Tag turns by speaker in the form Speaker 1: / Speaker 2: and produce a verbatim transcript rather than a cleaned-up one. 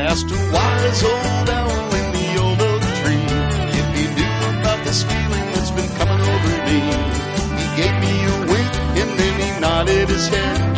Speaker 1: asked a wise old owl in the old oak tree if he knew about this feeling that's been coming over me. He gave me a wink and then he nodded his head.